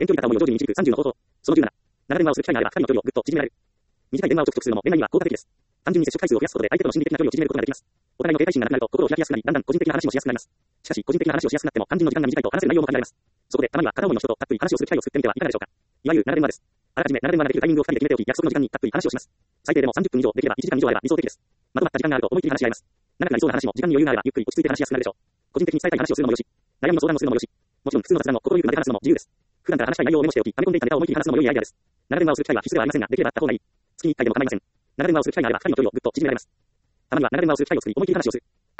遠距離片思いを上手に導く30の方法。その17。長電話をする機会があれば、二人の距離をぐっと縮められる。短い電話を直接するのも恋愛には効果的です。単純に接触回数を増やすことで相手との心理的な距離を縮めることができます。お互いの警戒心がなくなると心を開きやすくなり、だんだん個人的な話もしやすくなります。しかし、個人的な話をしやすくなっても単純の時間が短いと話せる内容も限られます。そこで、たまには片思いの人とたっぷり話をする機会を作ってみてはいかがでしょうか。いわゆる長電話です。あらかじめ長電話ができるタイミングを二人で決めておき、約束の時間にたっぷり話をします。最低でも30分以上、できれば1時間以上あれば理想的です。まとまった時間があると思い切り話し合います。長くなりそうな話も時間に余裕があればゆっくり落ち着いて話しやすくなるでしょう。個人的に伝えたい話をするのもよし、悩みの相談をするのもよし、もちろん普通の雑談を心ゆくまで話すのも自由です。普段から話したい内容をメモしておき、溜め込んでいたネタを思い切り話すのも良いアイデアです。長電話をする機会は必須ではありませんが、できればあった方がいい。月に1回でも構いません。長電話をする機会があれば二人の距離をぐっと縮められます。たまには長電話をする機会を作り、思い切り話をする。